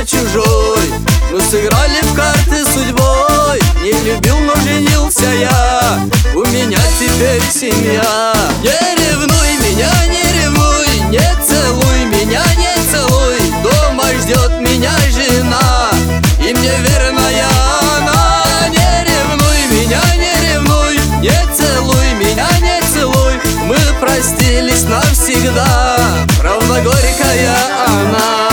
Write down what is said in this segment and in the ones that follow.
я чужой. Мы сыграли в карты судьбой. Не любил, но женился я. У меня теперь семья. Не ревнуй меня, не ревнуй. Не целуй меня, не целуй. Дома ждет меня жена, и мне верная она. Не ревнуй меня, не ревнуй. Не целуй меня, не целуй. Мы простились навсегда. Правда горькая она.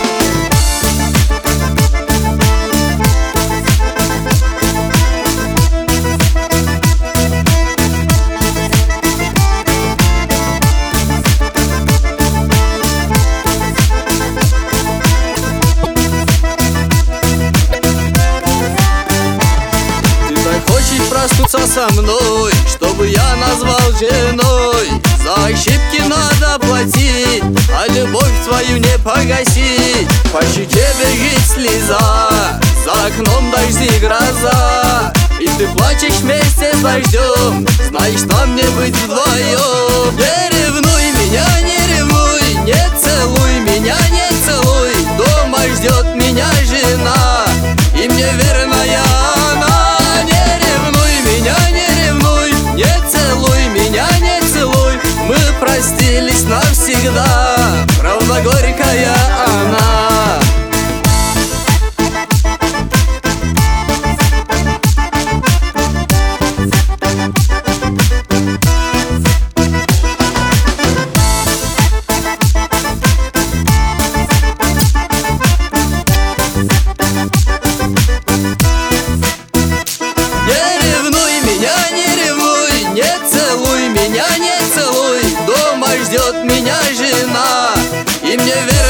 Проснуться со мной, чтобы я назвал женой. За ошибки надо платить, а любовь твою не погасить. По щеке бежит слеза, за окном дожди гроза, и ты плачешь вместе с дождем. Знаешь, нам не быть вдвоем. Не ревнуй меня, не ревнуй. Не целуй меня, не целуй. Дома ждет меня жена, и мне верная она. Меня не ревнуй, не целуй меня, не целуй. Мы простились навсегда. Правда горькая она. Меня не целуй, дома ждет меня жена, и мне верно.